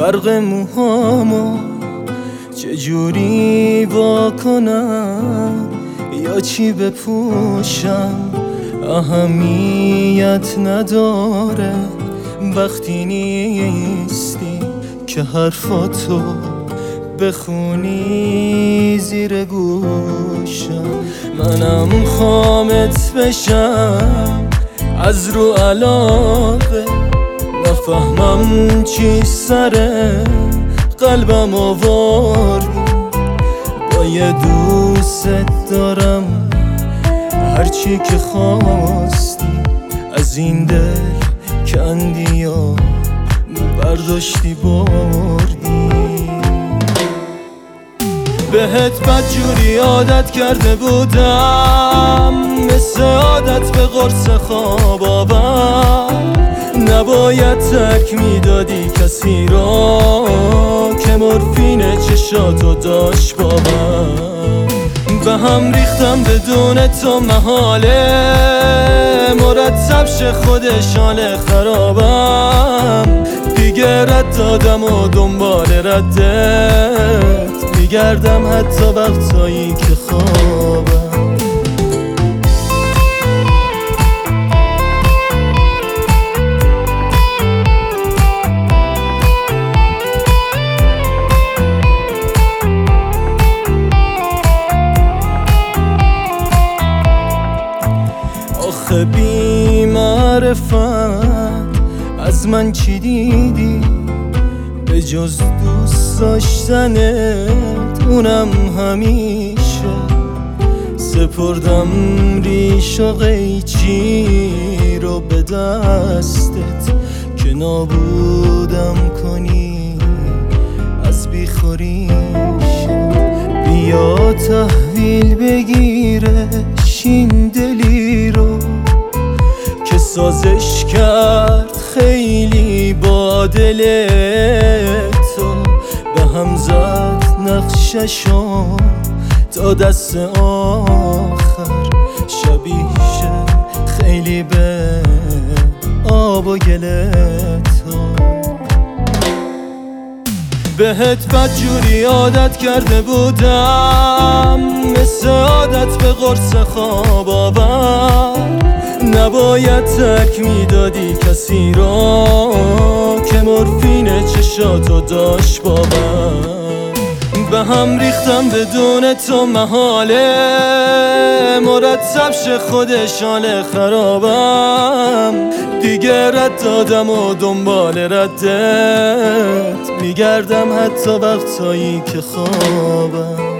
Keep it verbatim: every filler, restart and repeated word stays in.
فرق موهامو چجوری وا کنم یا چی بپوشم اهمیت نداره وقتی نیستی که حرفاتو بخونی زیر گوشم. منم خامت بشم از رو علاقه نفهمم چی سره قلبم آوردی با یه دوست دارم هرچی که خواستی از این دل کندی یا برداشتی بردی. بهت بدجوری عادت کرده بودم مثل عادت به قرص خواب آور نباید ترک میدادی کسی را که مورفین چشاتو داشت باور. به هم ریختم بدون تو محاله مرتب شه خودش حال خرابم دیگه رد دادم و دنبال ردت میگردم حتی وقتایی که خوابم. آخه بی معرفت از من چی دیدی به جز دوست داشتنت اونم همیشه سپردم ریش و قیچی رو به دستت که نابودم کنی از بیخوریشه. بیا تحویل بگیرش این دلی رو که سازش کرد خیلی با دل تو به هم زد نقششو تا دست آخر شبیه خیلی به آب و گل تو. بهت بدجوری عادت کرده بودم مثل عادت به قرص خواب آور نباید ترک میدادی کسی را که مورفین چشاتو داشت باور. به هم ریختم بدون تو محاله مرتب شه خودش حال خرابم دیگه رد دادم و دنبال ردت میگردم حتی وقتایی که خوابم.